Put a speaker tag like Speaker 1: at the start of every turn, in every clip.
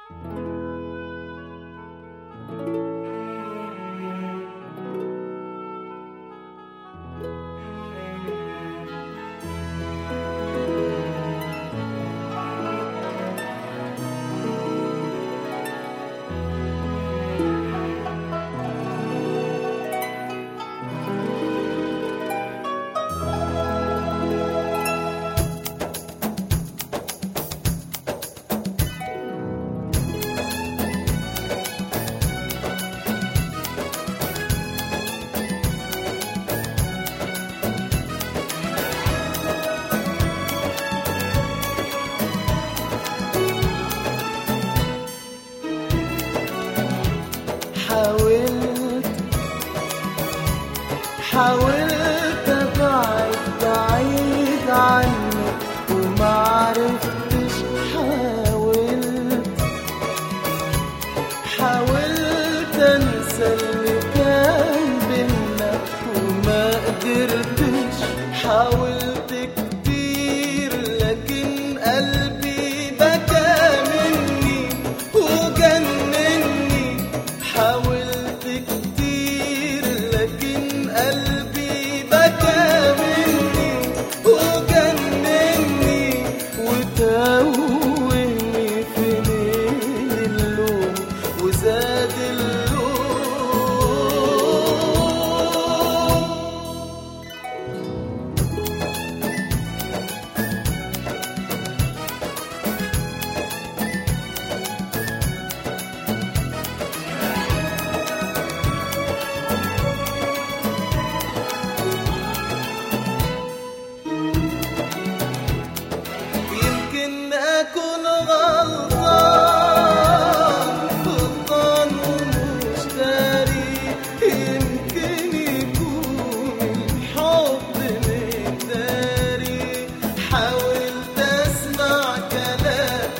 Speaker 1: حاولت ابعد بعيد عنك ومعرفتش. حاولت انسى اللي كان بينا وما قدرتش. حاولت كتير لكن قلبي بكى مني وجنني. حاولت كتير لكن قلبي بكى مني وجنني وتوهني في ليل اللوم وزاد اللوم. أكون غلطان ومش داري. يمكن يكون الحب مقداري. حاولت أسمع كلام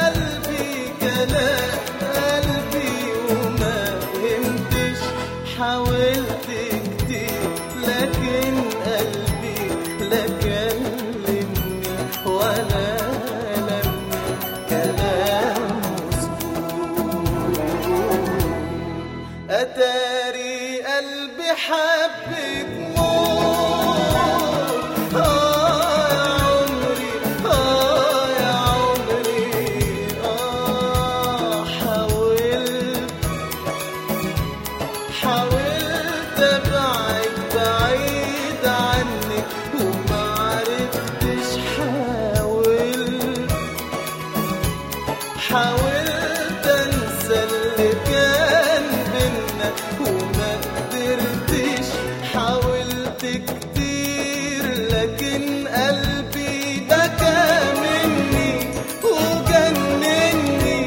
Speaker 1: قلبي وما فهمتش. حاولت كتير لكن قلبي لا كلمني ولا أتاري قلبي حبك موت. يا عمري حاولت أبعد بعيد عنك ومعرفتش. حاولت أنسى اللي كان بينا وما قدرتش. حاولت كتير لكن قلبي بكى مني وجنني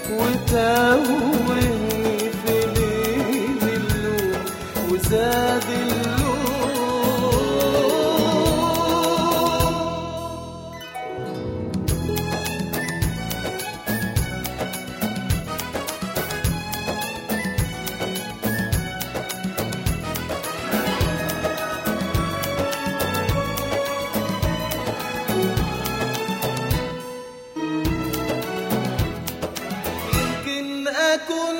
Speaker 1: وتوهني في ليل اللوم وزاد اللوم. أكون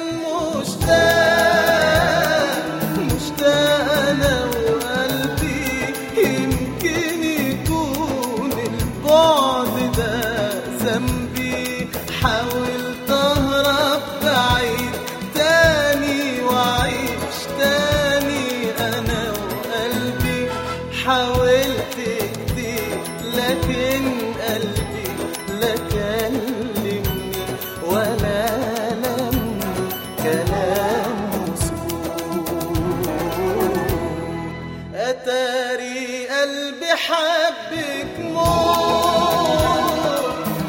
Speaker 1: مشتاق أنا وقلبي. يمكن يكون البعد ده ذنبي. حاولت أهرب بعيد تاني وأعيش تاني أنا وقلبي. حاولت كتير لكن قلبي لا كلمني ولا كلام مسكون. أتاري قلبي حبك موت.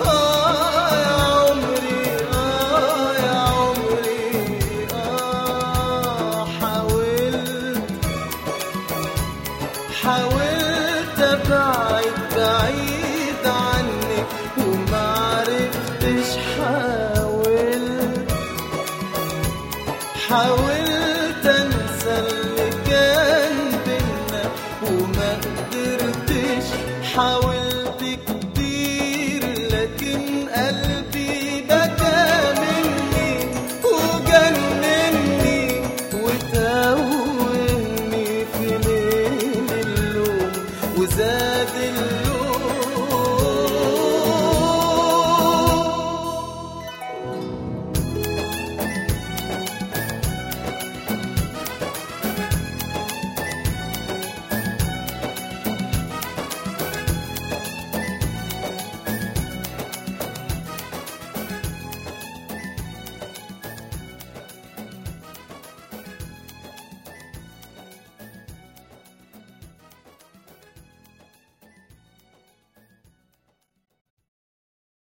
Speaker 1: يا عمري حاولت أبعد بعيد عنك ومعرفتش. حاولت